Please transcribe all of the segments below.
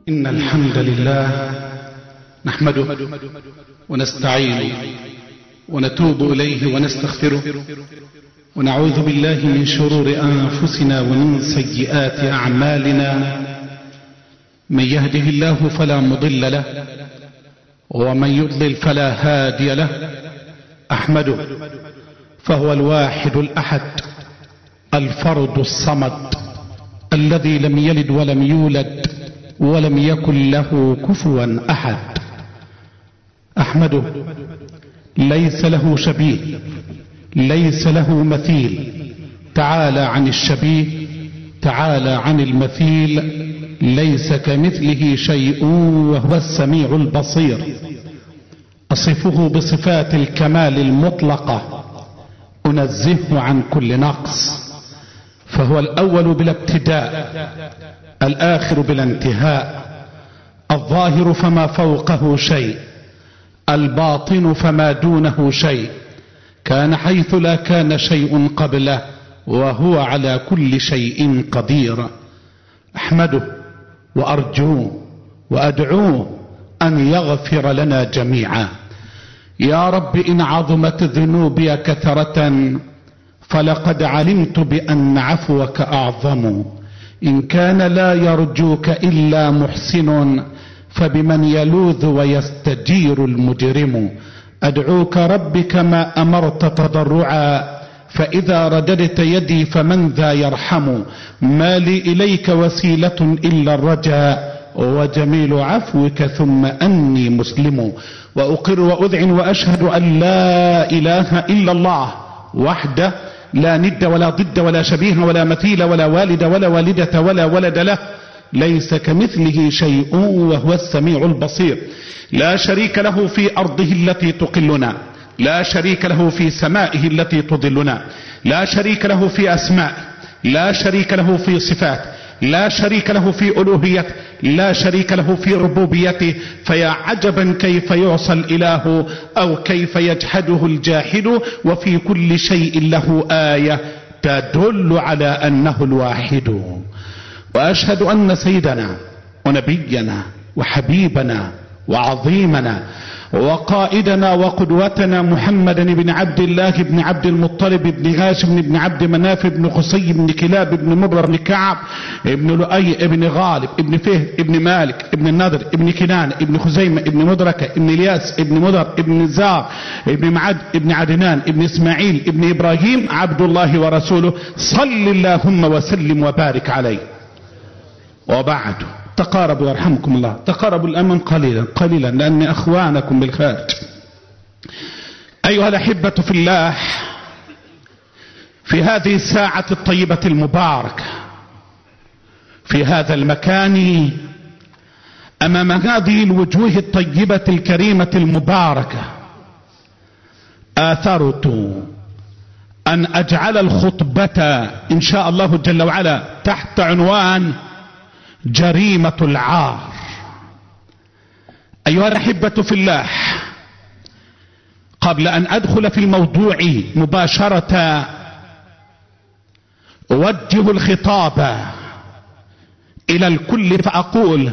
إن الحمد لله نحمده ونستعينه ونتوب إليه ونستغفره ونعوذ بالله من شرور أنفسنا ومن سيئات أعمالنا. من يهده الله فلا مضل له ومن يضلل فلا هادي له. أحمده فهو الواحد الأحد الفرد الصمد الذي لم يلد ولم يولد ولم يكن له كفوا أحد. أحمده ليس له شبيه ليس له مثيل، تعالى عن الشبيه تعالى عن المثيل، ليس كمثله شيء وهو السميع البصير. أصفه بصفات الكمال المطلقة، أنزهه عن كل نقص، فهو الأول بلا ابتداء، الآخر بلا انتهاء، الظاهر فما فوقه شيء، الباطن فما دونه شيء، كان حيث لا كان شيء قبله، وهو على كل شيء قدير. أحمده وأرجوه وأدعوه أن يغفر لنا جميعا. يا رب إن عظمت ذنوبي كثرة فلقد علمت بأن عفوك أعظم. إن كان لا يرجوك إلا محسن فبمن يلوذ ويستجير المجرم. أدعوك رب كما أمرت تضرعا، فإذا رددت يدي فمن ذا يرحم. ما لي إليك وسيلة إلا الرجاء، وجميل عفوك ثم أني مسلم. وأقر وأذعن وأشهد أن لا إله إلا الله وحده لا ند ولا ضد ولا شبيه ولا مثيل ولا والد ولا والدة ولا ولد له، ليس كمثله شيء وهو السميع البصير. لا شريك له في أرضه التي تقلنا، لا شريك له في سمائه التي تضلنا، لا شريك له في أسمائه، لا شريك له في صفاته، لا شريك له في ألوهيته، لا شريك له في ربوبيته. فيا عجبا كيف يعصى الإله أو كيف يجحده الجاحد، وفي كل شيء له آية تدل على أنه الواحد. وأشهد أن سيدنا ونبينا وحبيبنا وعظيمنا وقائدنا وقدوتنا محمدا بن عبد الله بن عبد المطلب بن هاشم بن عبد مناف بن قصي بن كلاب بن مرة بن كعب بن لؤي بن غالب بن فهد بن مالك بن النضر بن كنان بن خزيمة بن مدركة بن الياس بن مدر بن نزار بن معد بن عدنان بن اسماعيل بن إبراهيم عبد الله ورسوله، صل اللهم وسلم وبارك عليه. وبعد، تقاربوا يرحمكم الله، تقاربوا الأمام قليلا لأن أخوانكم بالخارج. أيها الأحبة في الله، في هذه الساعة الطيبة المباركة، في هذا المكان، أمام هذه الوجوه الطيبة الكريمة المباركة، آثرت أن أجعل الخطبة إن شاء الله جل وعلا تحت عنوان جريمة العار. أيها الأحبة في الله، قبل أن أدخل في الموضوع مباشرة، أوجه الخطاب إلى الكل فأقول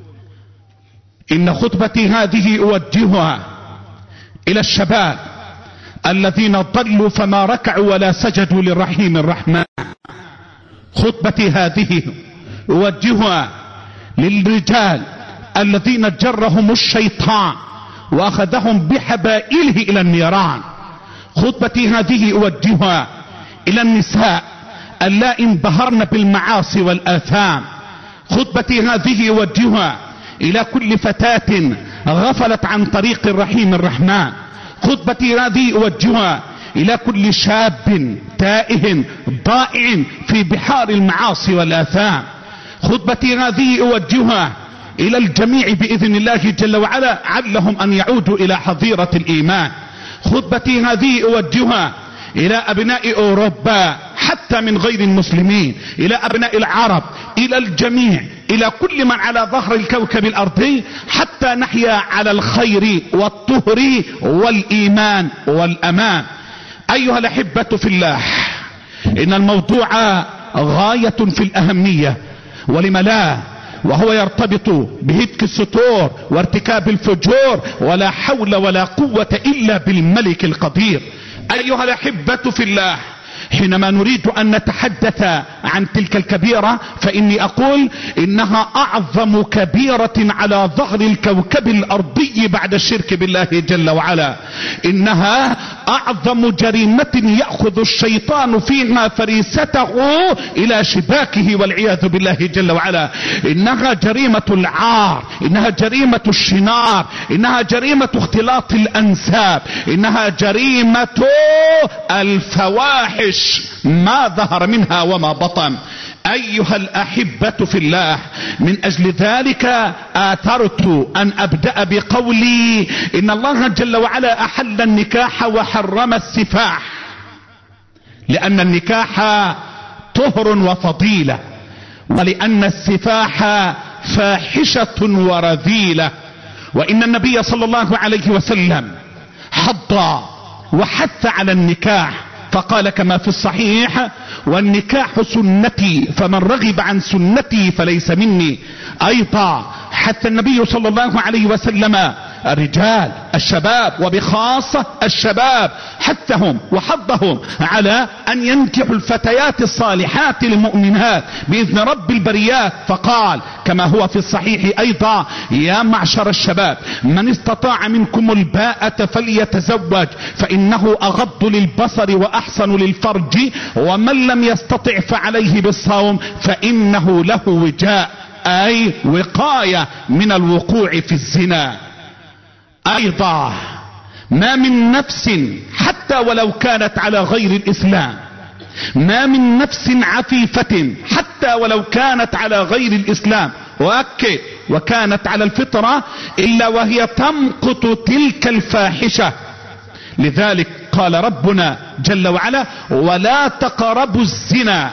إن خطبتي هذه أوجهها إلى الشباب الذين ضلوا فما ركعوا ولا سجدوا للرحيم الرحمن. خطبتي هذه أوجهها للرجال الذين جرهم الشيطان وأخذهم بحبائله إلى النيران. خطبتي هذه أوجهها إلى النساء اللائي انبهرن بالمعاصي والآثام. خطبتي هذه أوجهها إلى كل فتاة غفلت عن طريق الرحيم الرحمن. خطبتي هذه أوجهها إلى كل شاب تائه ضائع في بحار المعاصي والآثام. خطبتي هذه أوجهها إلى الجميع بإذن الله جل وعلا علهم أن يعودوا إلى حظيرة الإيمان. خطبتي هذه أوجهها إلى أبناء أوروبا حتى من غير المسلمين، إلى أبناء العرب، إلى الجميع، إلى كل من على ظهر الكوكب الأرضي، حتى نحيا على الخير والطهر والإيمان والأمان. أيها الأحبة في الله، إن الموضوع غاية في الأهمية، ولم لا، وهو يرتبط بهتك الستور وارتكاب الفجور، ولا حول ولا قوة الا بالملك القدير. ايها الاحبة في الله، حينما نريد ان نتحدث عن تلك الكبيرة فاني اقول انها اعظم كبيرة على ظهر الكوكب الارضي بعد الشرك بالله جل وعلا. انها اعظم جريمة يأخذ الشيطان فيها فريسته الى شباكه والعياذ بالله جل وعلا. انها جريمة العار، انها جريمة الشنار، انها جريمة اختلاط الانساب، انها جريمة الفواحش ما ظهر منها وما بطن. ايها الاحبة في الله، من اجل ذلك اثرت ان ابدأ بقولي ان الله جل وعلا احل النكاح وحرم السفاح، لان النكاح طهر وفضيلة، ولان السفاح فاحشة ورذيلة. وان النبي صلى الله عليه وسلم حض وحث على النكاح، فقال كما في الصحيح: والنكاح سنتي فمن رغب عن سنتي فليس مني. ايضا حث النبي صلى الله عليه وسلم الرجال الشباب، وبخاصة الشباب، حثهم وحضهم على ان ينكحوا الفتيات الصالحات المؤمنات باذن رب البريات، فقال كما هو في الصحيح ايضا: يا معشر الشباب من استطاع منكم الباءة فليتزوج فانه اغض للبصر واحسن للفرج، ومن لم يستطع فعليه بالصوم فانه له وجاء، اي وقاية من الوقوع في الزنا. ايضا ما من نفس حتى ولو كانت على غير الاسلام، ما من نفس عفيفة حتى ولو كانت على غير الاسلام واكد وكانت على الفطرة الا وهي تمقت تلك الفاحشة. لذلك قال ربنا جل وعلا: ولا تقربوا الزنا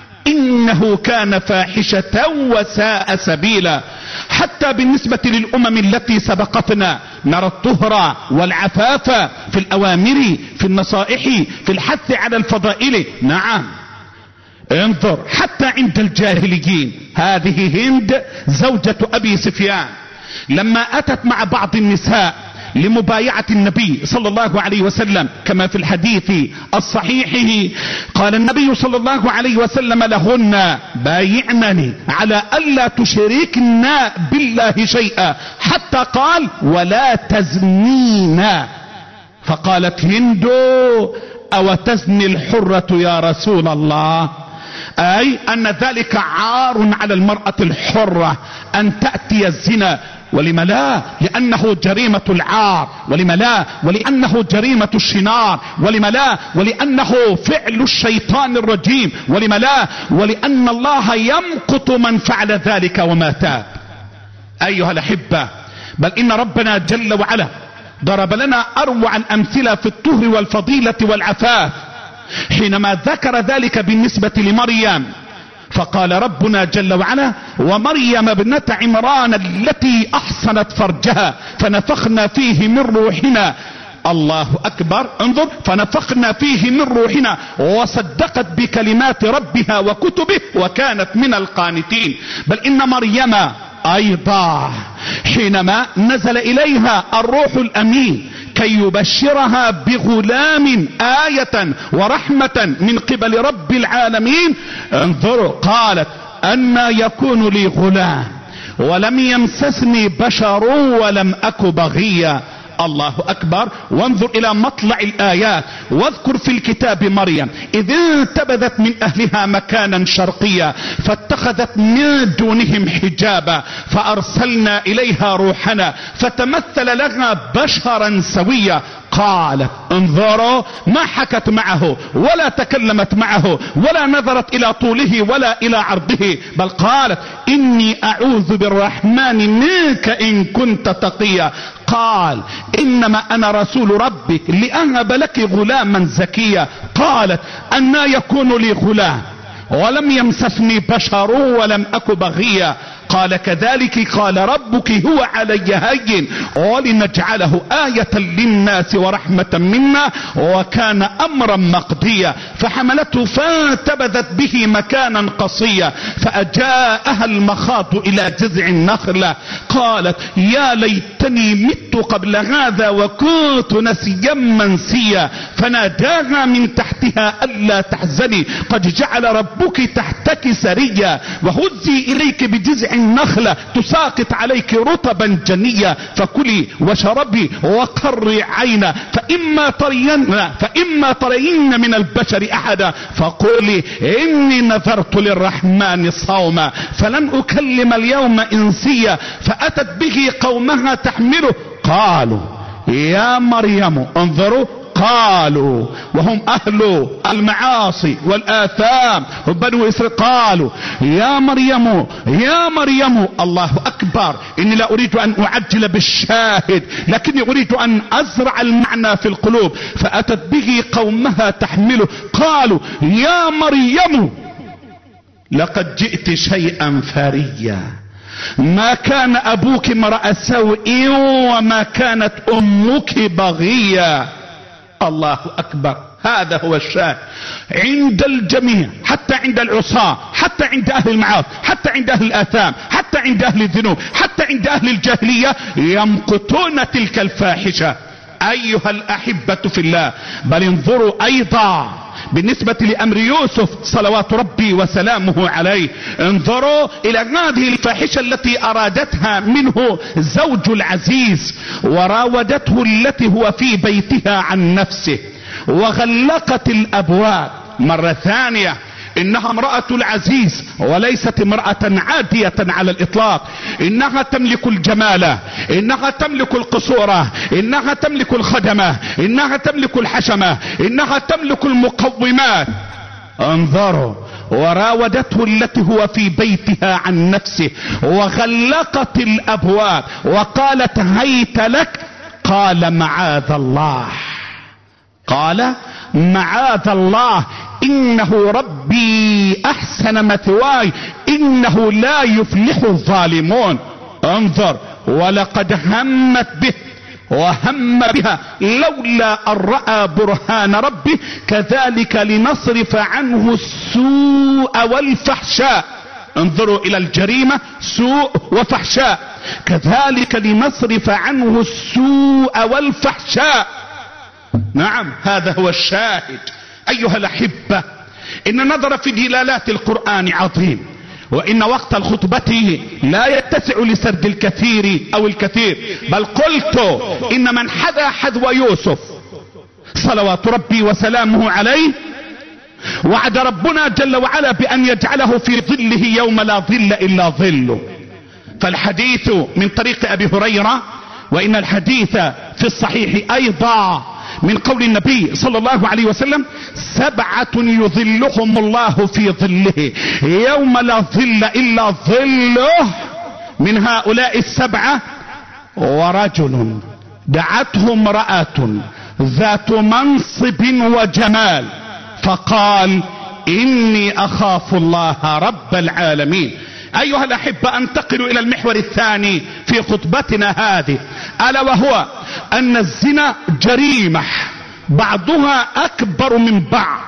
انه كان فاحشة وساء سبيلا. حتى بالنسبة للامم التي سبقتنا نرى الطهر والعفاف في الاوامر، في النصائح، في الحث على الفضائل. نعم، انظر حتى عند الجاهليين، هذه هند زوجة ابي سفيان لما اتت مع بعض النساء لمبايعة النبي صلى الله عليه وسلم كما في الحديث الصحيح، قال النبي صلى الله عليه وسلم لهن: بايعنني على ألا تشركن بالله شيئا، حتى قال: ولا تزنين. فقالت هند: أو تزني الحرة يا رسول الله؟ أي أن ذلك عار على المرأة الحرة أن تأتي الزنا. ولم لا؟ لأنه جريمة العار. ولم لا؟ ولأنه جريمة الشنار. ولم لا؟ ولأنه فعل الشيطان الرجيم. ولم لا؟ ولأن الله يمقت من فعل ذلك وما تاب. أيها الأحبة، بل إن ربنا جل وعلا ضرب لنا أروع الأمثلة في الطهر والفضيلة والعفاف حينما ذكر ذلك بالنسبة لمريم، فقال ربنا جل وعلا: ومريم ابنة عمران التي احصنت فرجها فنفخنا فيه من روحنا. الله اكبر، انظر، فنفخنا فيه من روحنا وصدقت بكلمات ربها وكتبه وكانت من القانتين. بل ان مريم ايضا حينما نزل اليها الروح الامين كي يبشرها بغلام آية ورحمة من قبل رب العالمين، انظروا، قالت: أنى يكون لي غلام ولم يمسسني بشر ولم أك بغيا. الله اكبر. وانظر الى مطلع الايات: واذكر في الكتاب مريم اذ انتبذت من اهلها مكانا شرقيا فاتخذت من دونهم حجابا فارسلنا اليها روحنا فتمثل لها بشرا سويا. قالت، انظروا، ما حكت معه ولا تكلمت معه ولا نظرت الى طوله ولا الى عرضه، بل قالت: اني اعوذ بالرحمن منك ان كنت تقيا. قال: انما انا رسول ربك لاهب لك غلاما زكيا. قالت: أنى يكون لي غلام ولم يمسسني بشر ولم اك بغيا. قال كذلك قال ربك هو علي هين ولنجعله آية للناس ورحمة منا وكان أمرا مقضيا. فحملته فانتبذت به مكانا قصيا فأجاءها المخاض إلى جذع النخلة قالت يا ليتني مت قبل هذا وكنت نسيا منسيا فناداها من تحتها ألا تحزني قد جعل ربك تحتك سريا وهزي إليك بجذع النخلة تساقط عليك رطبا جنيا فكلي وشربي وقري عينا فإما ترين من البشر أحدا فقولي إني نذرت للرحمن صوما فلن أكلم اليوم إنسيا. فأتت به قومها تحمله قالوا يا مريم انظروا قالوا وهم أهل المعاصي والآثام بنو إسرائيل قالوا يا مريم الله أكبر إني لا أريد أن أعجل بالشاهد لكني أريد أن أزرع المعنى في القلوب. فأتت به قومها تحمله قالوا يا مريم لقد جئت شيئا فريا ما كان أبوك امرأ سوء وما كانت أمك بغيا. الله أكبر. هذا هو الشاهد عند الجميع حتى عند العصاة حتى عند أهل المعاصي حتى عند أهل الآثام حتى عند أهل الذنوب حتى عند أهل الجاهلية يمقتون تلك الفاحشة. أيها الأحبة في الله بل انظروا أيضا بالنسبة لأمر يوسف صلوات ربي وسلامه عليه انظروا إلى هذه الفاحشة التي أرادتها منه زوج العزيز وراودته التي هو في بيتها عن نفسه وغلقت الأبواب مرة ثانية. إنها امرأة العزيز وليست امرأة عادية على الإطلاق. إنها تملك الجمال إنها تملك القصورة إنها تملك الخدمة إنها تملك الحشمة إنها تملك المقومات. انظروا وراودته التي هو في بيتها عن نفسه وغلقت الأبواب وقالت هيت لك قال معاذ الله إنه ربي أحسن مثواي إنه لا يفلح الظالمون. انظر ولقد همت به وهم بها لولا أن رأى برهان ربه كذلك لنصرف عنه السوء والفحشاء. انظروا إلى الجريمة سوء وفحشاء كذلك لنصرف عنه السوء والفحشاء. نعم هذا هو الشاهد. أيها الأحبة إن النظر في دلالات القرآن عظيم وإن وقت الخطبة لا يتسع لسرد الكثير أو الكثير بل قلت إن من حذا حذو يوسف صلوات ربي وسلامه عليه وعد ربنا جل وعلا بأن يجعله في ظله يوم لا ظل إلا ظله. فالحديث من طريق أبي هريرة وإن الحديث في الصحيح أيضا من قول النبي صلى الله عليه وسلم 7 يظلهم الله في ظله يوم لا ظل إلا ظله. من هؤلاء 7 ورجل دعته امرأة ذات منصب وجمال فقال إني أخاف الله رب العالمين. أيها الأحبة أنتقل إلى المحور الثاني في خطبتنا هذه ألا وهو أن الزنا جريمة بعضها أكبر من بعض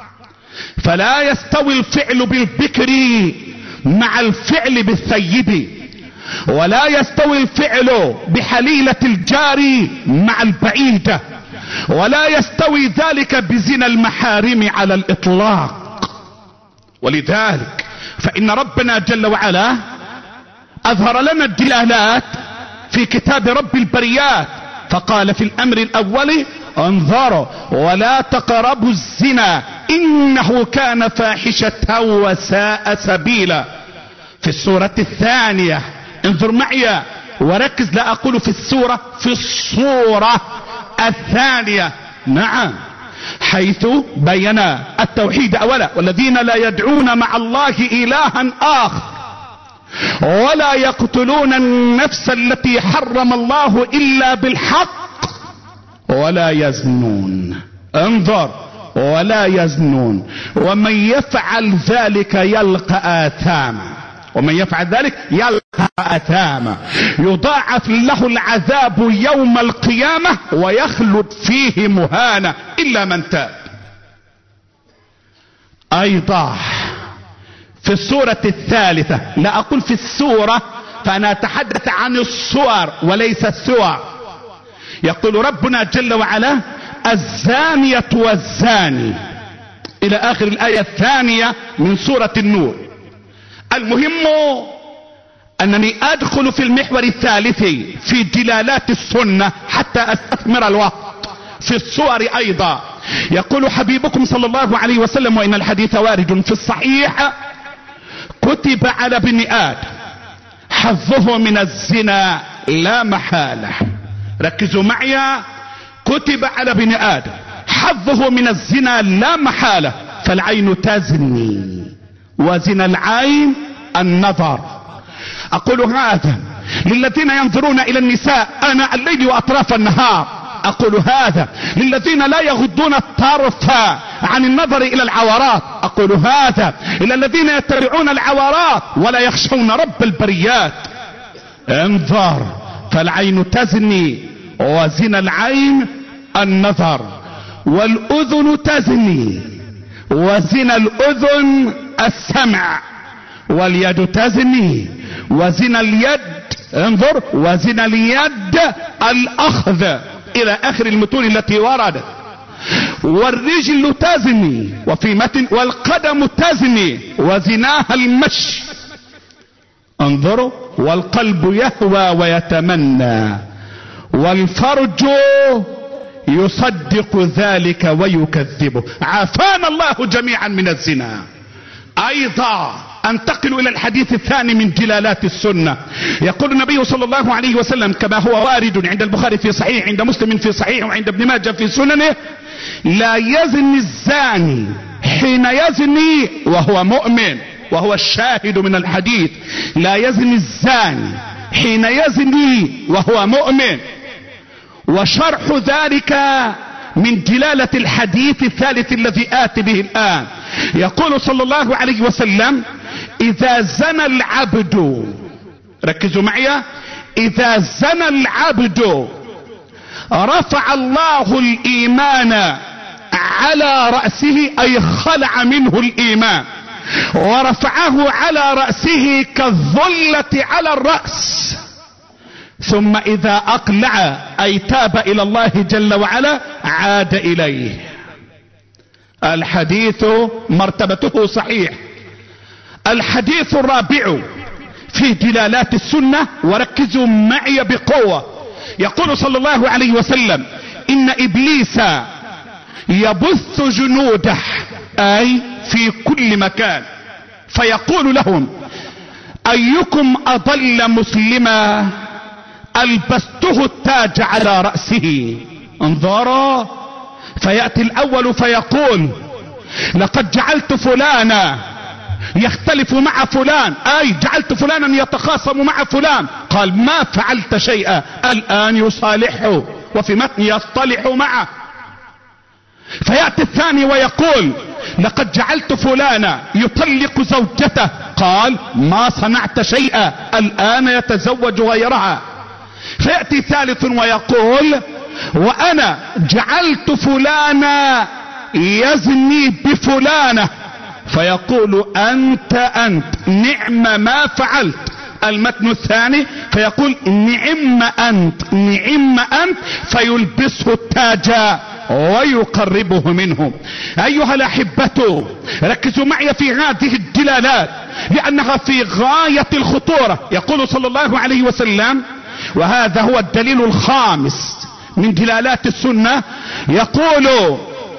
فلا يستوي الفعل بالبكر مع الفعل بالثيب ولا يستوي الفعل بحليلة الجار مع البعيدة ولا يستوي ذلك بزنا المحارم على الإطلاق. ولذلك فإن ربنا جل وعلا أظهر لنا الدلالات في كتاب رب البريات فقال في الأمر الأول انظروا ولا تقربوا الزنا إنه كان فاحشة وساء سبيلا. في السورة الثانية انظر معي وركز لا أقول في السورة في الصورة الثانية نعم حيث بين التوحيد أولا والذين لا يدعون مع الله إلها آخر ولا يقتلون النفس التي حرم الله إلا بالحق ولا يزنون. انظر ولا يزنون ومن يفعل ذلك يلقى آثاما. ومن يفعل ذلك يلقى أثاما يضاعف له العذاب يوم القيامة ويخلد فيه مهانا إلا من تاب. أيضا في السورة الثالثة، لا أقول في السورة فأنا أتحدث عن الصور وليس السور، يقول ربنا جل وعلا: الزانية والزاني، إلى آخر الآية الثانية من سورة النور. المهم أنني أدخل في المحور الثالث في دلالات السنة حتى أستثمر الوقت. في الصور أيضا يقول حبيبكم صلى الله عليه وسلم: وإن الحديث وارد في الصحيح: كتب على ابن آدم حظه من الزنا لا محالة. ركزوا معي، كتب على ابن آدم حظه من الزنا لا محالة، فالعين تزني وزنا العين النظر. أقول هذا للذين ينظرون إلى النساء آناء الليل وأطراف النهار. أقول هذا للذين لا يغضون الطرف عن النظر إلى العورات. أقول هذا إلى الذين يتبعون العورات ولا يخشون رب البريات. انظر، فالعين تزني وزنا العين النظر، والأذن تزني وزنا الأذن السمع، واليد تزني وزنا اليد، انظر، وزنا اليد الأخذ، إلى آخر المتون التي وردت. والرجل تزني، وفي متن والقدم تزني وزناها المشي. انظروا، والقلب يهوى ويتمنى، والفرج يصدق ذلك ويكذبه. عافانا الله جميعا من الزنا. ايضا انتقل الى الحديث الثاني من دلالات السنة. يقول النبي صلى الله عليه وسلم كما هو وارد عند البخاري في صحيح، عند مسلم في صحيح، وعند ابن ماجه في سننه: لا يزني الزاني حين يزني وهو مؤمن. وهو الشاهد من الحديث: لا يزني الزاني حين يزني وهو مؤمن. وشرح ذلك من دلالة الحديث الثالث الذي آتي به الآن. يقول صلى الله عليه وسلم: إذا زنى العبد، ركزوا معي، إذا زنى العبد رفع الله الإيمان على رأسه، أي خلع منه الإيمان ورفعه على رأسه كالظلة على الرأس. ثم إذا أقلع أي تاب إلى الله جل وعلا عاد إليه. الحديث مرتبته صحيح. الحديث الرابع في دلالات السنة، وركزوا معي بقوة. يقول صلى الله عليه وسلم: إن إبليس يبث جنوده، أي في كل مكان، فيقول لهم: أيكم أضل مسلما ألبسته التاج على رأسه. انظروا، فيأتي الأول فيقول: لقد جعلت فلانا يختلف مع فلان، أي جعلت فلانا يتخاصم مع فلان. قال: ما فعلت شيئا. الآن يصالحه، وفي متن يصطلح معه. فيأتي الثاني ويقول: لقد جعلت فلانا يطلق زوجته. قال: ما صنعت شيئا، الآن يتزوج غيرها. فيأتي ثالث ويقول: وأنا جعلت فلانا يزني بفلانة. فيقول: أنت نعم ما فعلت. المتن الثاني فيقول: نعم أنت فيلبسه التاج ويقربه منه. أيها الأحبة، ركزوا معي في هذه الدلالات لأنها في غاية الخطورة. يقول صلى الله عليه وسلم، وهذا هو الدليل الخامس من دلالات السنة، يقول: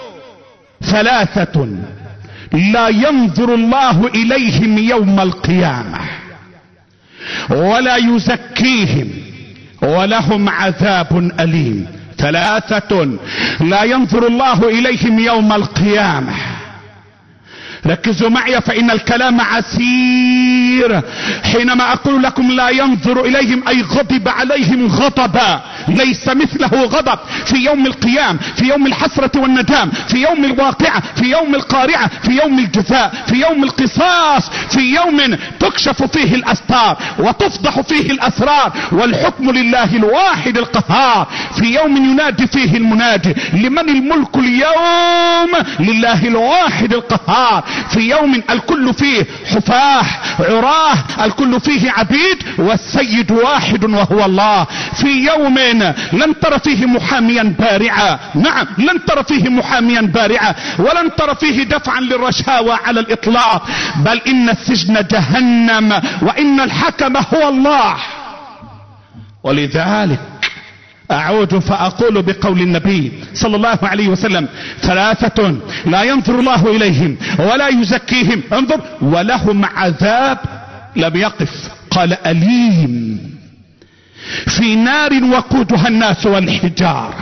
ثلاثة لا ينظر الله إليهم يوم القيامة ولا يزكيهم ولهم عذاب أليم. ثلاثة لا ينظر الله إليهم يوم القيامة ركزوا معي فإن الكلام عسير. حينما أقول لكم لا ينظر إليهم أي غضب عليهم غضبا ليس مثله غضب في يوم القيام، في يوم الحسرة والندام، في يوم الواقعة، في يوم القارعة، في يوم الجزاء، في يوم القصاص، في يوم تكشف فيه الأستار وتفضح فيه الأسرار والحكم لله الواحد القهار. في يوم ينادي فيه المنادي لمن الملك اليوم؟ لله الواحد القهار. في يوم الكل فيه حفاة عراه، الكل فيه عبيد والسيد واحد وهو الله. في يوم لن ترى فيه محاميا بارعا، نعم لن ترى فيه محاميا بارعا، ولن ترى فيه دفعا للرشاوى على الإطلاق، بل إن السجن جهنم وإن الحكم هو الله. ولذلك أعود فأقول بقول النبي صلى الله عليه وسلم: ثلاثة لا ينظر الله إليهم ولا يزكيهم، انظر ولهم عذاب لم يقف، قال أليم في نار وقودها الناس والحجار،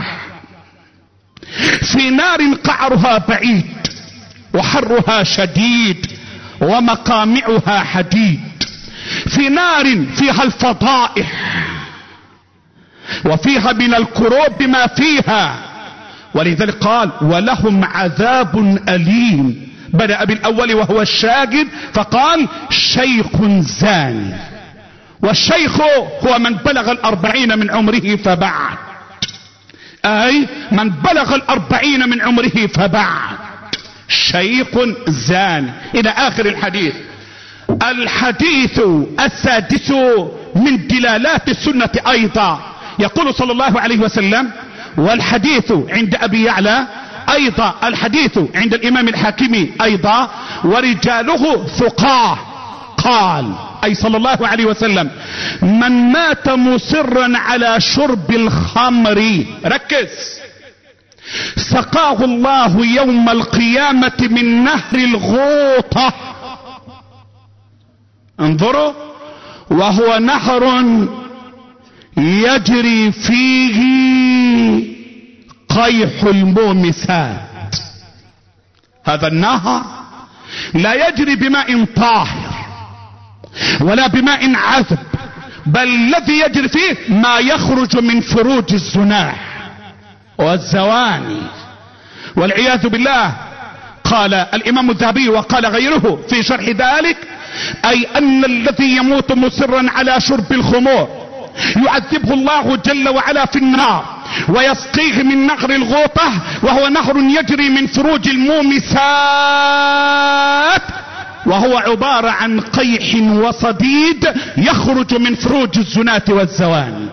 في نار قعرها بعيد وحرها شديد ومقامعها حديد، في نار فيها الفضائح وفيها من الكروب ما فيها. ولذلك قال ولهم عذاب أليم. بدأ بالأول وهو الشاغب فقال شيخ زاني، والشيخ هو من بلغ 40 من عمره فبعد، أي من بلغ 40 من عمره فبعد شيخ زاني إلى آخر الحديث. الحديث السادس من دلالات السنة أيضا، يقول صلى الله عليه وسلم: والحديث عند أبي يعلى أيضا، الحديث عند الإمام الحاكم أيضا، ورجاله ثقاه. قال أي صلى الله عليه وسلم: من مات مصرا على شرب الخمر، ركز، سقاه الله يوم القيامة من نهر الغوطة. انظروا، وهو نهر يجري فيه قيح المومسات. هذا النهر لا يجري بماء طاهر ولا بماء عذب، بل الذي يجري فيه ما يخرج من فروج الزناح والزواني والعياذ بالله. قال الإمام الذهبي وقال غيره في شرح ذلك: أي أن الذي يموت مصرا على شرب الخمور يعذبه الله جل وعلا في النار ويسقيه من نهر الغوطة، وهو نهر يجري من فروج المومسات، وهو عبارة عن قيح وصديد يخرج من فروج الزناة والزواني.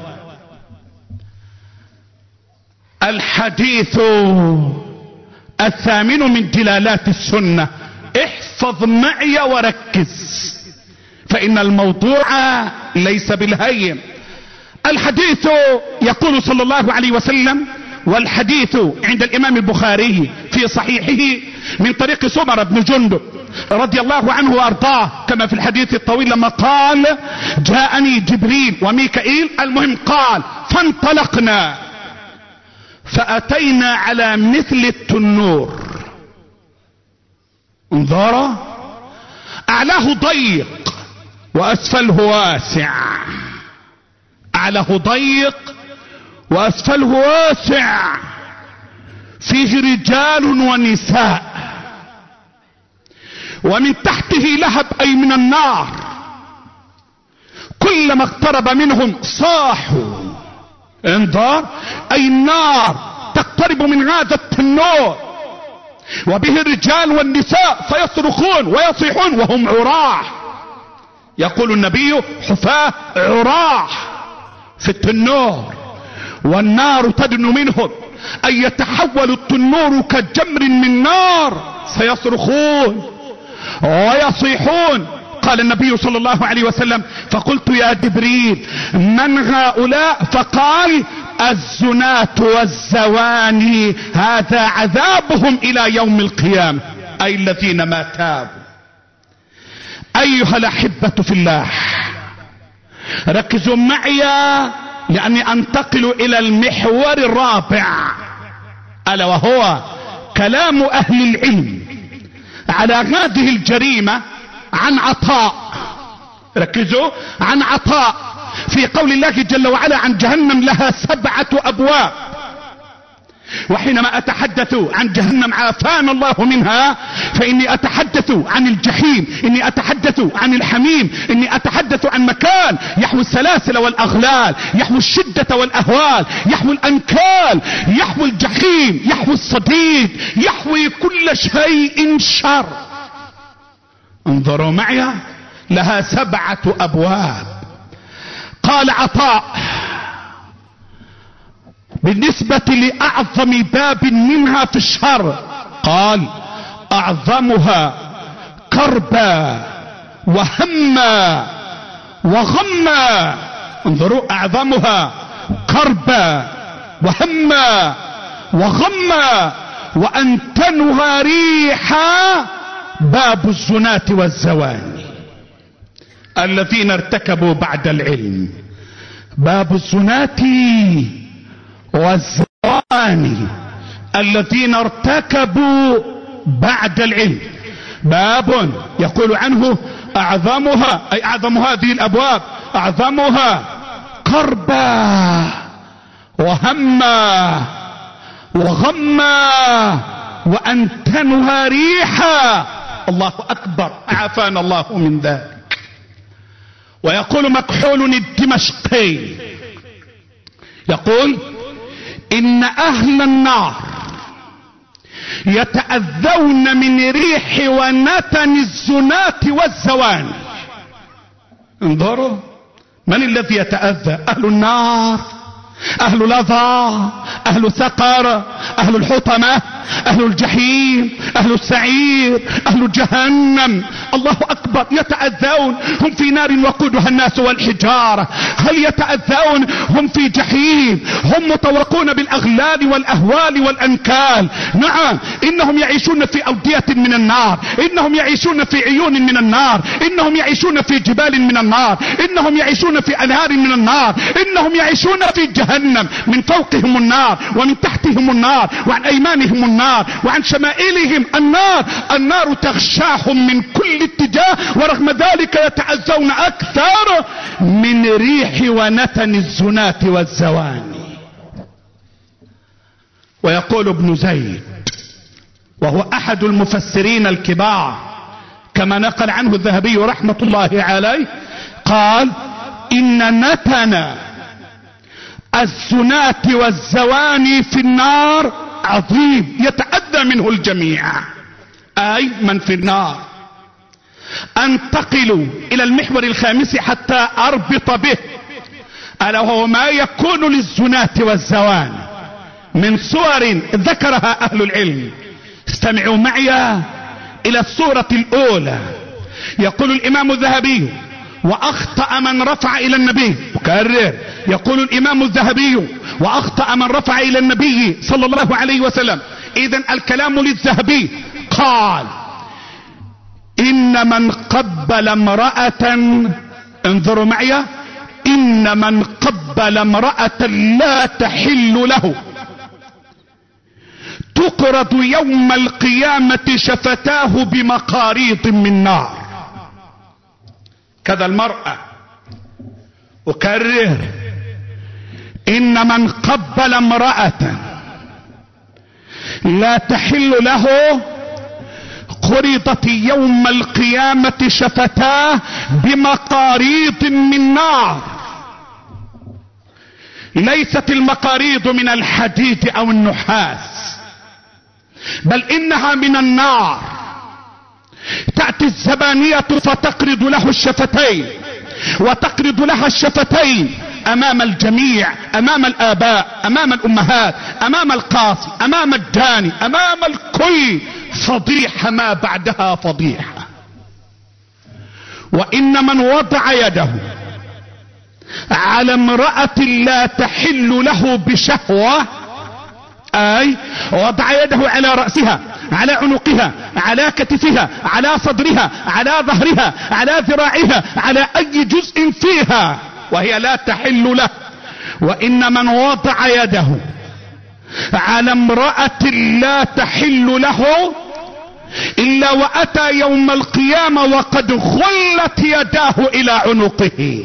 الحديث الثامن من دلالات السنة، احفظ معي وركز فإن الموضوع ليس بالهين. الحديث يقول صلى الله عليه وسلم، والحديث عند الإمام البخاري في صحيحه من طريق سمر بن جندب رضي الله عنه وارضاه، كما في الحديث الطويل لما قال: جاءني جبريل وميكائيل، المهم قال: فانطلقنا فأتينا على مثل التنور، انظر، أعلاه ضيق وأسفله واسع، أعلاه ضيق وأسفله واسع، فيه رجال ونساء، ومن تحته لهب أي من النار، كلما اقترب منهم صاحوا، انظر، أي النار تقترب من هذا التنور وبه الرجال والنساء فيصرخون ويصيحون وهم عراة. يقول النبي: حفاة عراة في التنور، والنار تدن منهم، أن يتحول التنور كجمر من نار، سيصرخون ويصيحون. قال النبي صلى الله عليه وسلم: فقلت يا جبريل من هؤلاء؟ فقال: الزناة والزواني، هذا عذابهم إلى يوم القيامة، أي الذين ما تابوا. أيها الأحبة في الله، ركزوا معي يعني أنتقل إلى المحور الرابع، ألا وهو كلام أهل العلم على هذه الجريمة عن عطاء، ركزوا، عن عطاء في قول الله جل وعلا عن جهنم لها 7 أبواب. وحينما أتحدث عن جهنم عافانا الله منها فإني أتحدث عن الجحيم، إني أتحدث عن الحميم، إني أتحدث عن مكان يحوي السلاسل والأغلال، يحوي الشدة والأهوال، يحوي الأنكال، يحوي الجحيم، يحوي الصديد، يحوي كل شيء شر. انظروا معي، لها 7 أبواب. قال عطاء بالنسبة لأعظم باب منها في الشر، قال أعظمها كربا وهما وغما. انظروا، أعظمها كربا وهما وغما وأنتنها ريحا باب الزنات والزواني الذين ارتكبوا بعد العلم. باب الزنات والزواني الذين ارتكبوا بعد العلم. باب يقول عنه أعظمها، أي أعظم هذه الأبواب، أعظمها كربا وهما وغما وأنتنها ريحا. الله أكبر، عافانا الله من ذلك. ويقول مكحول الدمشقي، يقول إن أهل النار يتأذون من ريح ونتن الزنات والزواني. انظروا، من الذي يتأذى؟ أهل النار، أهل لظى، أهل سقر، أهل الحطمة، أهل الجحيم، أهل السعير، أهل جهنم. الله أكبر، يتأذون. هم في نار وقودها الناس والحجارة. هل يتأذون؟ هم في جحيم، هم مطوقون بالأغلال والأهوال والأنكال. نعم، إنهم يعيشون في أودية من النار، إنهم يعيشون في عيون من النار، إنهم يعيشون في جبال من النار، إنهم يعيشون في أنهار من النار، إنهم يعيشون في جهنم. من فوقهم النار ومن تحتهم النار وعن أيمانهم النار وعن شمائلهم النار. النار تغشاهم من كل اتجاه، ورغم ذلك يتأذون أكثر من ريح ونتن الزنات والزواني. ويقول ابن زيد وهو أحد المفسرين الكبار كما نقل عنه الذهبي رحمة الله عليه، قال إن نتن الزنات والزواني في النار عظيم يتأذى منه الجميع، أي من في النار. أنتقل إلى المحور الخامس حتى أربط به، ألا وهو ما يكون للزنات والزواني من صور ذكرها أهل العلم. استمعوا معي إلى الصورة الأولى. يقول الإمام الذهبي وأخطأ من رفع إلى النبي، مكرر، يقول الإمام الذهبي وأخطأ من رفع إلى النبي صلى الله عليه وسلم. إذن الكلام للذهبي. قال إن من قبل امرأة، انظروا معي، إن من قبل امرأة لا تحل له تقرض يوم القيامة شفتاه بمقاريض من نار. كذا المرأة، أكرر، إن من قبل امرأة لا تحل له قرضت يوم القيامة شفتاه بمقاريض من نار. ليست المقاريض من الحديد أو النحاس، بل إنها من النار. تأتي الزبانية فتقرض له الشفتين، وتقرض لها الشفتين امام الجميع، امام الاباء، امام الامهات، امام القاصي، امام الداني، امام الكل. فضيحة ما بعدها فضيحة. وان من وضع يده على امرأة لا تحل له بشهوة، اي وضع يده على رأسها، على عنقها، على كتفها، على صدرها، على ظهرها، على ذراعها، على اي جزء فيها وهي لا تحل له. وان من وضع يده على امرأة لا تحل له إلا وأتى يوم القيامة وقد غلت يداه إلى عنقه.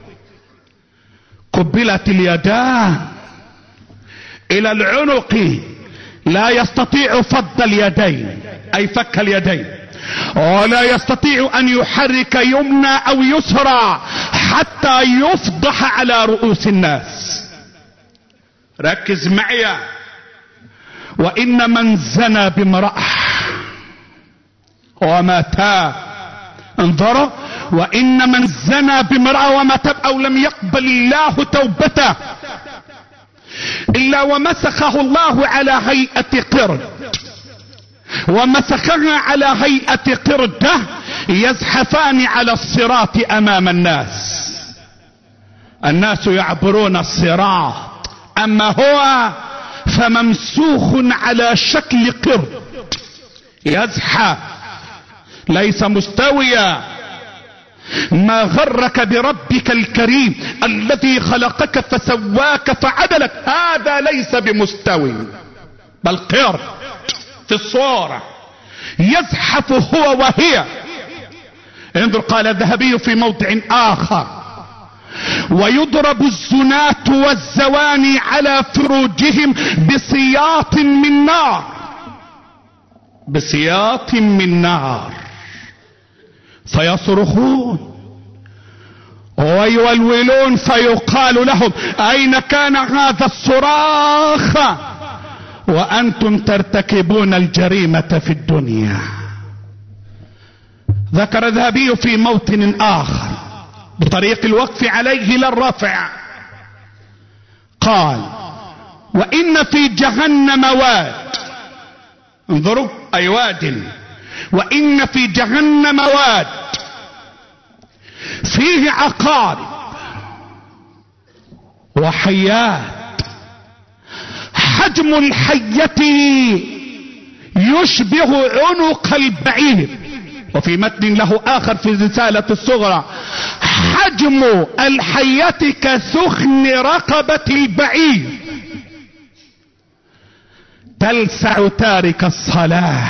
قبلت اليدان إلى العنق، لا يستطيع فض اليدين أي فك اليدين، ولا يستطيع أن يحرك يمنى أو يسرى حتى يفضح على رؤوس الناس. ركز معي. وإن من زنى بامرأة ومات، انظروا، وإن من زنى بامرأة ومات أو لم يقبل الله توبته إلا ومسخه الله على هيئة قرد، ومسخها على هيئة قردة يزحفان على الصراط أمام الناس. الناس يعبرون الصراط، أما هو فممسوخ على شكل قرد يزحف، ليس مستويا. ما غرك بربك الكريم الذي خلقك فسواك فعدلك، هذا ليس بمستوي بل قرد في الصورة يزحف هو وهي. انظر، قال الذهبي في موضع آخر: ويضرب الزناة والزواني على فروجهم بسياط من نار، بسياط من نار، فيصرخون ويولولون فيقال لهم: أين كان هذا الصراخ وأنتم ترتكبون الجريمة في الدنيا؟ ذكر الذهبي في موطن آخر بطريق الوقف عليه للرفع، قال: وإن في جهنم واد، انظروا، أي واد، وإن في جهنم واد فيه عقارب وحيات، حجم الحية يشبه عنق البعير. وفي متن له آخر في الرسالة الصغرى: حجم الحية كثخن رقبة البعير، تلسع تارك الصلاة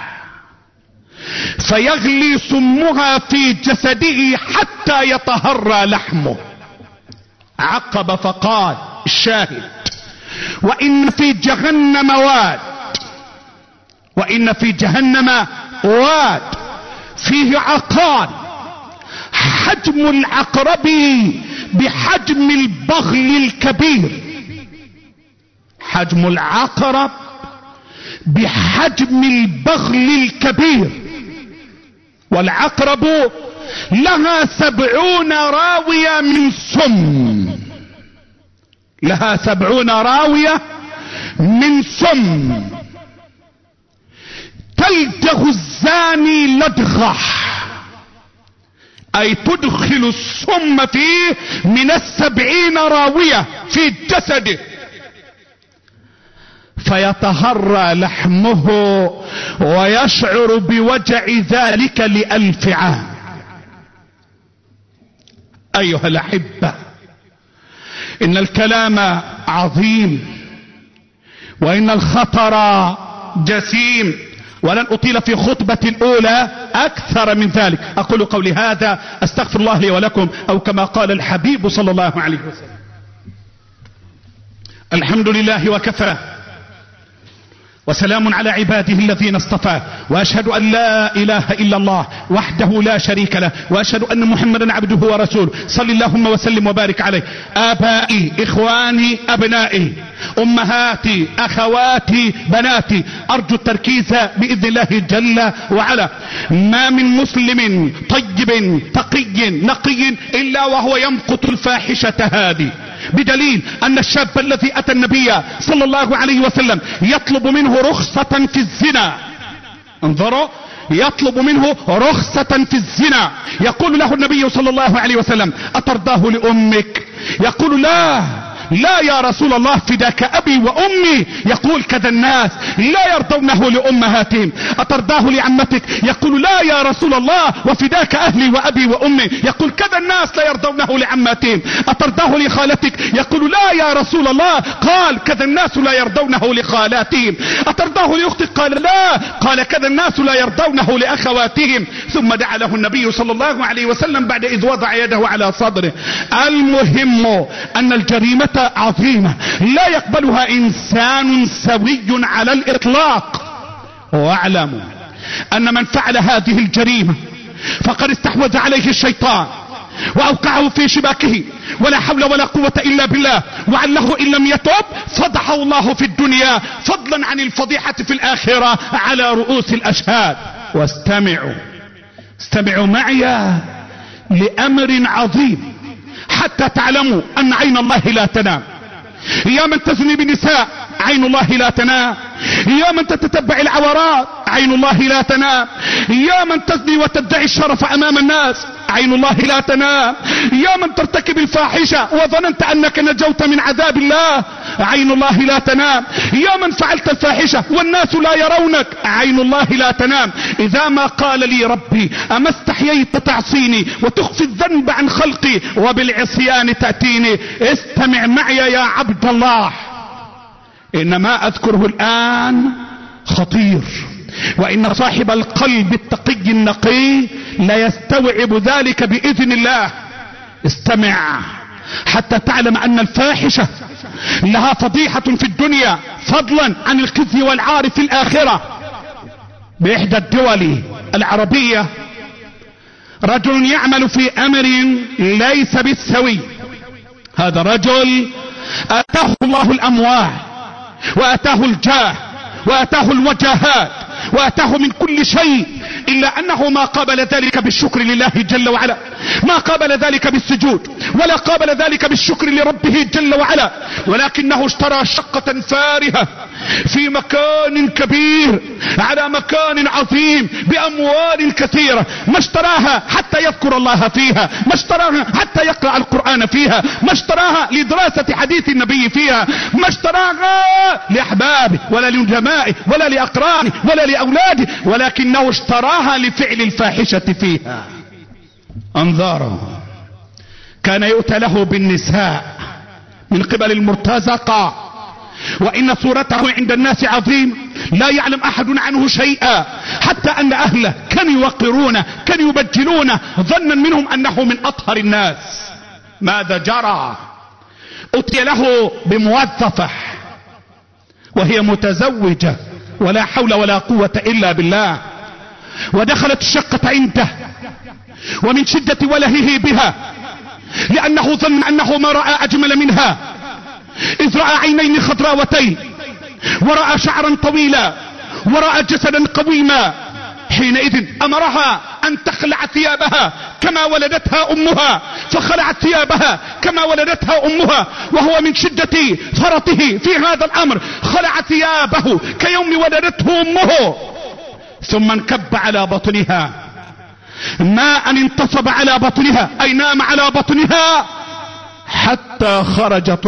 فيغلي سمها في جسده حتى يطهر لحمه. عقب فقال الشاهد: وإن في جهنم واد، وإن في جهنم واد فيه عقار، حجم العقرب بحجم البغل الكبير، حجم العقرب بحجم البغل الكبير. والعقرب لها 70 راوية من سم، لها 70 راوية من سم، تلدغ الزاني لدغه، أي تدخل السم فيه من 70 راوية في جسده، فيتهرى لحمه ويشعر بوجع ذلك ل1000 عام. أيها الأحبة، إن الكلام عظيم وإن الخطر جسيم، ولن أطيل في خطبة الأولى أكثر من ذلك. أقول قولي هذا، أستغفر الله لي ولكم، أو كما قال الحبيب صلى الله عليه وسلم: الحمد لله وكفى، وسلام على عباده الذين اصطفى، واشهد ان لا اله الا الله وحده لا شريك له، واشهد ان محمدا عبده ورسوله، صل اللهم وسلم وبارك عليه. ابائي، اخواني، ابنائي، امهاتي، اخواتي، بناتي، ارجو التركيز باذن الله جل وعلا. ما من مسلم طيب تقي نقي الا وهو يمقت الفاحشة هذه، بدليل ان الشاب الذي اتى النبي صلى الله عليه وسلم يطلب منه رخصة في الزنا، انظروا، يطلب منه رخصة في الزنا، يقول له النبي صلى الله عليه وسلم: أترضاه لأمك؟ يقول: لا، لا يا رسول الله فداك ابي وامي. يقول كذا الناس لا يرضونه لامهاتهم. اترضاه لعمتك؟ يقول لا يا رسول الله وفداك اهلي وابي وامي. يقول كذا الناس لا يرضونه لعماتهم. اترضاه لخالتك؟ يقول لا يا رسول الله. قال كذا الناس لا يرضونه لخالاتهم. اترضاه لاختك؟ قال لا. قال كذا الناس لا يرضونه لاخواتهم. ثم دعا له النبي صلى الله عليه وسلم بعد اذ وضع يده على صدره. المهم ان الجريمة عظيمة لا يقبلها انسان سوي على الاطلاق. واعلموا ان من فعل هذه الجريمة فقد استحوذ عليه الشيطان واوقعه في شباكه، ولا حول ولا قوة الا بالله، وعله ان لم يتوب فضحه الله في الدنيا فضلا عن الفضيحة في الاخرة على رؤوس الاشهاد. استمعوا معي لامر عظيم حتى تعلموا ان عين الله لا تنام. يا من تزني بالنساء عين الله لا تنام. يا من تتتبع العورات عين الله لا تنام. يا من تزني وتدعي الشرف امام الناس عين الله لا تنام. يا من ترتكب الفاحشة وظننت انك نجوت من عذاب الله عين الله لا تنام. يا من فعلت الفاحشة والناس لا يرونك عين الله لا تنام. اذا ما قال لي ربي اما استحييت تعصيني وتخفي الذنب عن خلقي وبالعصيان تأتيني. استمع معي يا عبد الله، ان ما اذكره الان خطير، وان صاحب القلب التقي النقي لا يستوعب ذلك باذن الله. استمع حتى تعلم ان الفاحشة لها فضيحة في الدنيا فضلا عن الخزي والعار في الاخرة. باحدى الدول العربية رجل يعمل في امر ليس بالسوي. هذا رجل اتاه الله الاموال واتاه الجاه واتاه الوجاهات واتاه من كل شيء، الا انه ما قابل ذلك بالشكر لله جل وعلا، ما قابل ذلك بالسجود، ولا قابل ذلك بالشكر لربه جل وعلا، ولكنه اشترى شقة فارهة في مكان كبير على مكان عظيم باموال كثيرة. ما اشتراها حتى يذكر الله فيها، ما اشتراها حتى يقرأ القرآن فيها، ما اشتراها لدراسة حديث النبي فيها، ما اشتراها لاحبابه ولا لنجمائه ولا لاقرانه ولا لاولاده، ولكنه اشتراها لفعل الفاحشة فيها. انظاره كان يؤتى له بالنساء من قبل المرتزقة، وان صورته عند الناس عظيم لا يعلم احد عنه شيئا، حتى ان اهله كانوا يوقرونه كانوا يبجلونه ظنا منهم انه من اطهر الناس. ماذا جرى؟ اتي له بموظفة وهي متزوجة ولا حول ولا قوة الا بالله، ودخلت الشقة عنده، ومن شدة ولهه بها لانه ظن انه ما رأى اجمل منها، اذ رأى عينين خضراوتين ورأى شعرا طويلا ورأى جسدا قويما. حينئذ امرها ان تخلع ثيابها كما ولدتها امها، فخلعت ثيابها كما ولدتها امها، وهو من شدة فرطه في هذا الامر خلع ثيابه كيوم ولدته امه، ثم انكب على بطنها ما ان انتصب على بطنها اي نام على بطنها حتى خرجت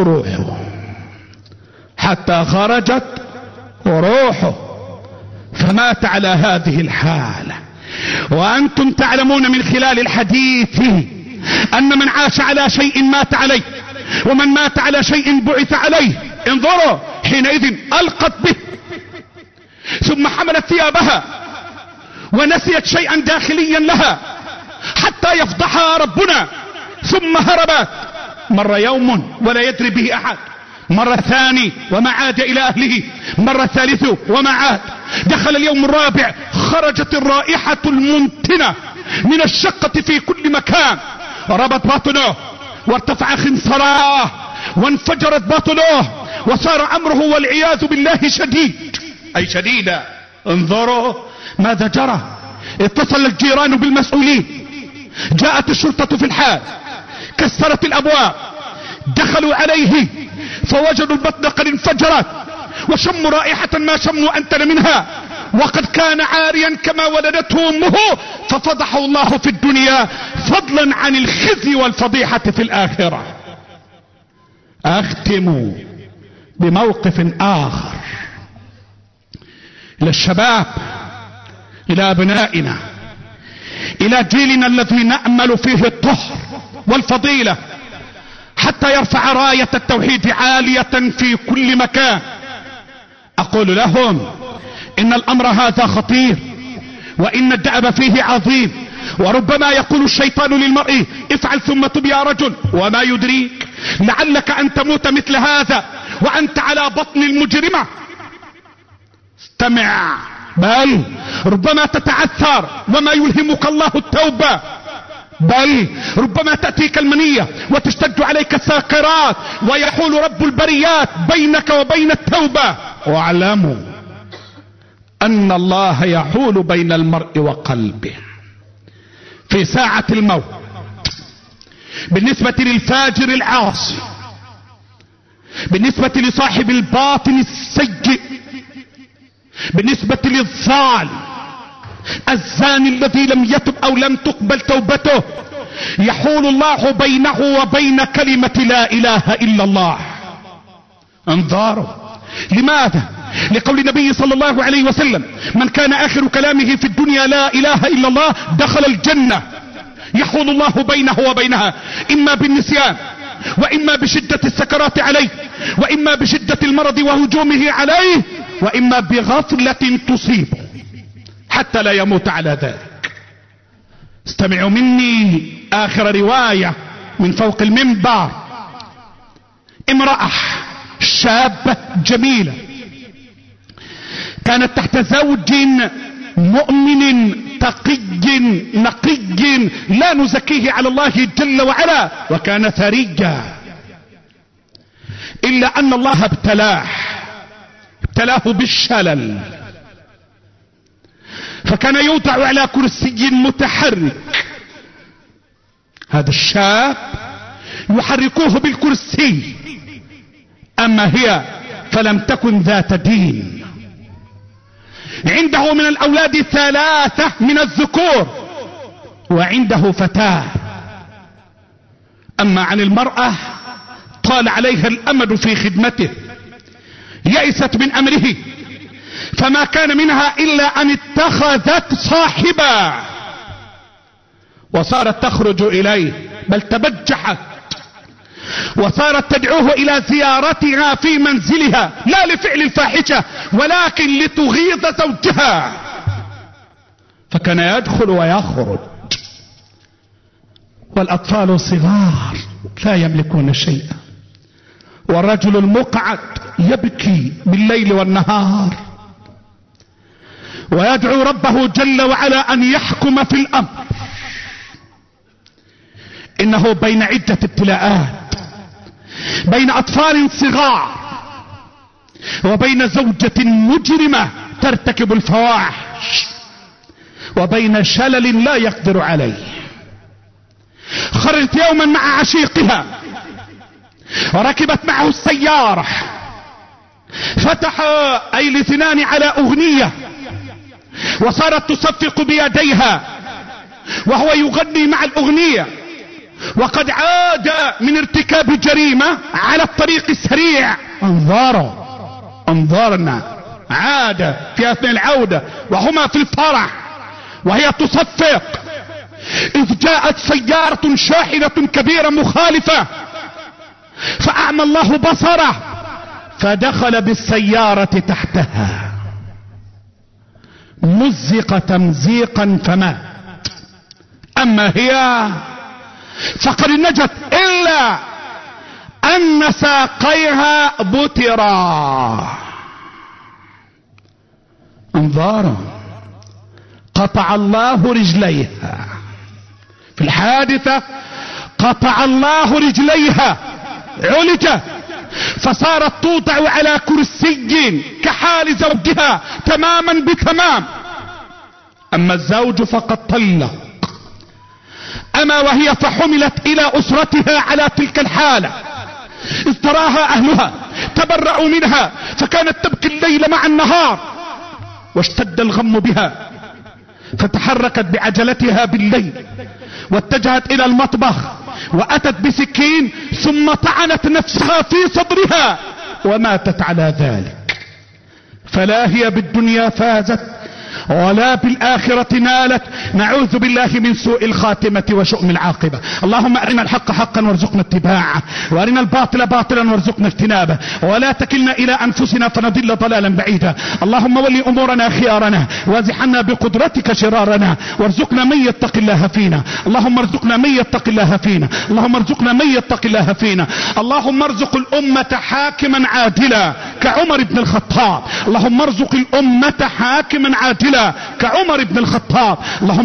روحه فمات على هذه الحالة. وانتم تعلمون من خلال الحديث ان من عاش على شيء مات عليه، ومن مات على شيء بعث عليه. انظروا حينئذ القت به ثم حملت ثيابها ونسيت شيئا داخليا لها حتى يفضحها ربنا، ثم هربت. مر يوم ولا يدري به احد، مرة ثاني وما عاد الى اهله، مرة ثالث وما عاد. دخل اليوم الرابع خرجت الرائحة المنتنة من الشقة في كل مكان، ربت بطنه وارتفع خنصراه وانفجرت بطنه، وصار امره والعياذ بالله شديد اي شديدا. انظروا ماذا جرى. اتصل الجيران بالمسؤولين، جاءت الشرطة في الحال، كسرت الابواب، دخلوا عليه فوجدوا البطن قد انفجرت، وشموا رائحة ما شموا انتن منها، وقد كان عاريا كما ولدته امه، ففضحه الله في الدنيا فضلا عن الخزي والفضيحة في الاخرة. اختم بموقف اخر الى الشباب، الى ابنائنا، الى جيلنا الذي نأمل فيه الطهر والفضيلة حتى يرفع راية التوحيد عالية في كل مكان. اقول لهم ان الامر هذا خطير، وان الدأب فيه عظيم، وربما يقول الشيطان للمرء افعل ثم تب يا رجل، وما يدريك لعلك ان تموت مثل هذا وانت على بطن المجرمة. استمع، بل ربما تتعثر وما يلهمك الله التوبة، بل ربما تأتيك المنية وتشتد عليك الساقرات ويحول رب البريات بينك وبين التوبة. واعلموا ان الله يحول بين المرء وقلبه في ساعة الموت. بالنسبة للفاجر العاصي، بالنسبة لصاحب الباطن السيء، بالنسبة للظالم الزاني الذي لم يتب او لم تقبل توبته، يحول الله بينه وبين كلمة لا اله الا الله. انظروا، لماذا؟ لقول النبي صلى الله عليه وسلم من كان اخر كلامه في الدنيا لا اله الا الله دخل الجنة. يحول الله بينه وبينها اما بالنسيان، واما بشدة السكرات عليه، واما بشدة المرض وهجومه عليه، واما بغفلة تصيبه حتى لا يموت على ذلك. استمعوا مني اخر رواية من فوق المنبر. امرأة شابة جميلة كانت تحت زوج مؤمن تقي نقي لا نزكيه على الله جل وعلا، وكان ثريا، الا ان الله ابتلاه بالشلل، فكان يوضع على كرسي متحرك. هذا الشاب يحركوه بالكرسي، اما هي فلم تكن ذات دين. عنده من الاولاد 3 من الذكور، وعنده فتاة. اما عن المرأة طال عليها الامد في خدمته، يئست من امره، فما كان منها الا ان اتخذت صاحبا وصارت تخرج اليه، بل تبجحت وصارت تدعوه الى زيارتها في منزلها، لا لفعل الفاحشة ولكن لتغيظ زوجها. فكان يدخل ويخرج والاطفال صغار لا يملكون شيئا، والرجل المقعد يبكي بالليل والنهار ويدعو ربه جل وعلا ان يحكم في الامر. انه بين عدة ابتلاءات، بين اطفال صغار، وبين زوجة مجرمة ترتكب الفواحش، وبين شلل لا يقدر عليه. خرجت يوما مع عشيقها وركبت معه السيارة، فتحا اي الاثنان على اغنية، وصارت تصفق بيديها وهو يغني مع الاغنية، وقد عاد من ارتكاب جريمة على الطريق السريع. انظرنا، عاد في اثناء العودة وهما في الفرح وهي تصفق، اذ جاءت سيارة شاحنة كبيرة مخالفة، فاعمى الله بصره فدخل بالسيارة تحتها، مزق تمزيقا فمات. اما هي فقد نجت الا ان ساقيها بترا. انظروا، قطع الله رجليها في الحادثة، قطع الله رجليها، علجة، فصارت توضع على كرسي كحال زوجها تماما بتمام. اما الزوج فقد طلق. اما وهي فحملت الى اسرتها على تلك الحالة، اذ تراها اهلها تبرأوا منها، فكانت تبكي الليل مع النهار، واشتد الغم بها، فتحركت بعجلتها بالليل واتجهت الى المطبخ وأتت بسكين ثم طعنت نفسها في صدرها وماتت على ذلك. فلا هي بالدنيا فازت ولا بالآخرة نالت. نعوذ بالله من سوء الخاتمة وشؤم العاقبة. اللهم أرنا الحق حقا وارزقنا اتباعه، وأرنا الباطل باطلا وارزقنا اجتنابه، ولا تكلنا إلى أنفسنا فنضل ضلالا بعيدا. اللهم ولي أمورنا خيارنا، وازحنا بقدرتك شرارنا، وارزقنا من يتق الله فينا. اللهم ارزقنا من يتق الله فينا. اللهم ارزقنا من يتق الله فينا. اللهم ارزق الأمة حاكما عادلا كعمر بن الخطاب. اللهم ارزق الأمة حاكما عادلا كعمر بن الخطاب.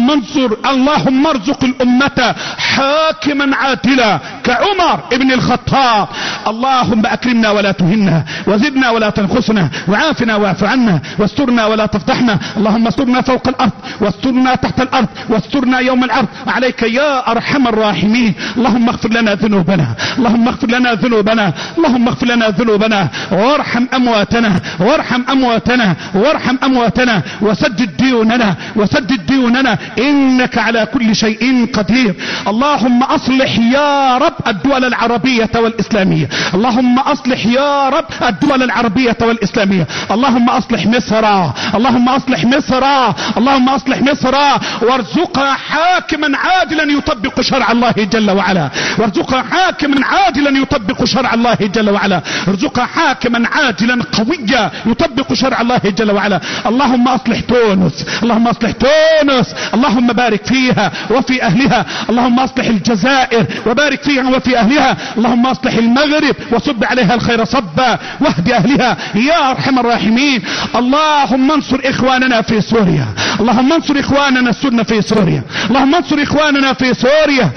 اللهم ارزق الأمة حاكما عادلا كعمر بن الخطاب. اللهم أكرمنا ولا تهنا، وزدنا ولا تنقصنا، وعافنا واعف عنا، واسترنا ولا تفضحنا. اللهم استرنا فوق الأرض، واسترنا تحت الأرض، واسترنا يوم العرض عليك يا أرحم الراحمين. اللهم اغفر لنا ذنوبنا، اللهم اغفر لنا ذنوبنا، اللهم اغفر لنا ذنوبنا، وارحم أمواتنا، وارحم أمواتنا، وارحم أمواتنا، وسدد ديوننا، وسدد ديوننا، إنك على كل شيء قدير. اللهم أصلح يا رب الدول العربية والإسلامية. اللهم أصلح يا رب الدول العربية والإسلامية. اللهم أصلح مصر، اللهم أصلح مصر، اللهم أصلح مصر، وارزقها حاكما عادلا يطبق شرع الله جل وعلا، وارزقها حاكما عادلا يطبق شرع الله جل وعلا، ارزقها حاكما عادلا قويا يطبق شرع الله جل وعلا. اللهم أصلح تونس، اللهم اصلح تونس، اللهم بارك فيها وفي اهلها. اللهم اصلح الجزائر وبارك فيها وفي اهلها. اللهم اصلح المغرب وصب عليها الخير صبا واهد اهلها يا ارحم الراحمين. اللهم انصر اخواننا في سوريا، اللهم انصر اخواننا السنة في سوريا، اللهم انصر اخواننا في سوريا.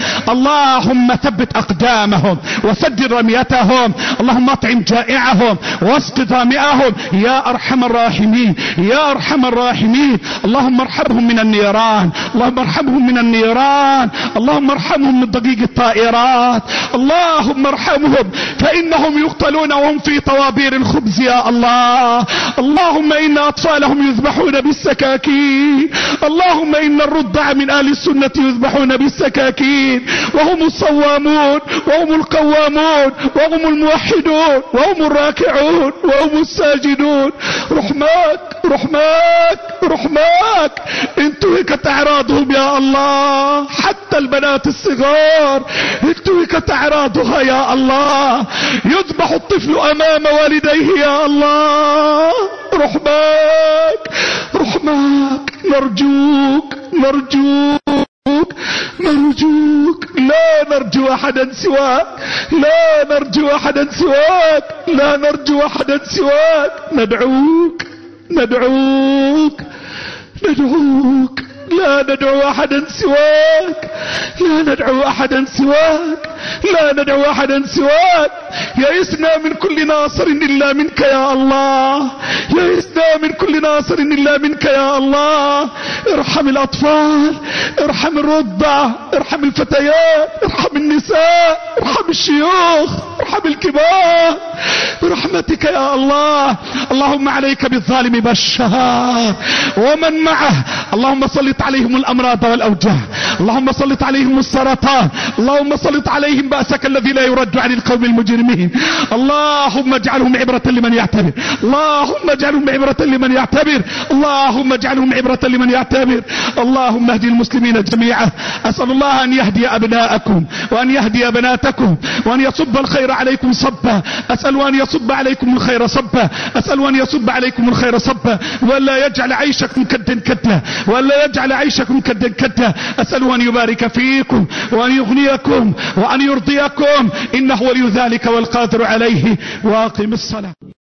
اللهم ثبت اقدامهم وسدد رميتهم. اللهم اطعم جائعهم واسق ظامئهم يا ارحم الراحمين، يا ارحم الراحمين. اللهم ارحمهم من النيران، اللهم ارحمهم من النيران، اللهم ارحمهم من ضجيج الطائرات. اللهم ارحمهم فإنهم يقتلون وهم في طوابير الخبز يا الله. اللهم إن أطفالهم يذبحون بالسكاكين. اللهم إن الرضع من آل السنة يذبحون بالسكاكين، وهم الصوامون وهم القوامون وهم الموحدون وهم الراكعون وهم الساجدون. رحماك رحماك رحماك انتهكت اعراضهم يا الله، حتى البنات الصغار انتهكت اعراضها يا الله. يذبح الطفل امام والديه يا الله. رحماك رحماك نرجوك نرجوك نرجوك، لا نرجو احدا سواك، لا نرجو احدا سواك، لا نرجو احدا سواك. ندعوك ندعوك ندعوك، لا ندعو احدا سواك، لا ندعو احدا سواك، لا ندعو احدا سواك. يئسنا من كل ناصر الا منك يا الله، يئسنا من كل ناصر الا منك يا الله. ارحم الاطفال، ارحم الرضع، ارحم الفتيات، ارحم النساء، ارحم الشيوخ، ارحم الكبار برحمتك يا الله. اللهم عليك بالظالم بشار ومن معه. اللهم سلط عليهم الامراض والاوجاع، اللهم سلط عليهم السرطان، اللهم سلط عليهم بأسك الذي لا يرد عن القوم المجرمين. اللهم اجعلهم عبرة لمن يعتبر، اللهم اجعلهم عبرة لمن يعتبر، اللهم اجعلهم عبرة لمن يعتبر. اللهم اهدي المسلمين جميعا. اسأل الله ان يهدي ابناءكم وان يهدي بناتكم وان يصب الخير عليكم صبا. اسأل ان يصب عليكم الخير صبا، اسأل ان يصب عليكم الخير صبا، ولا يجعل عيشكم كدا كدا، ولا يجعل عيشكم كدا كدا. اسأل ان يبارك فيكم وان يغنيكم وان يرضيكم، انه ولي ذلك والقادر عليه. واقم الصلاة.